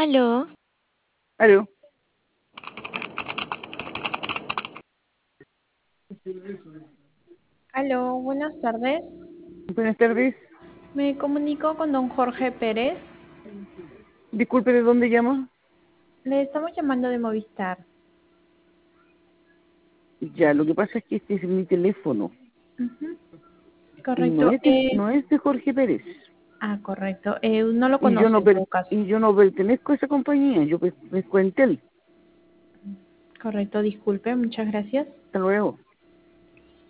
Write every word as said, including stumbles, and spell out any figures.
Aló, Aló. Aló, buenas tardes. Buenas tardes. Me comunico con don Jorge Pérez. Disculpe, ¿de dónde llama? Le estamos llamando de Movistar. Ya, lo que pasa es que este es mi teléfono Ujú. y no Correcto. es de, Eh, no es de Jorge Pérez. ah, correcto. Eh, no lo Y yo conoce no en per- todo caso. y yo no pertenezco a esa compañía, yo pertenezco a Entel. Correcto, disculpe, muchas gracias. Hasta luego.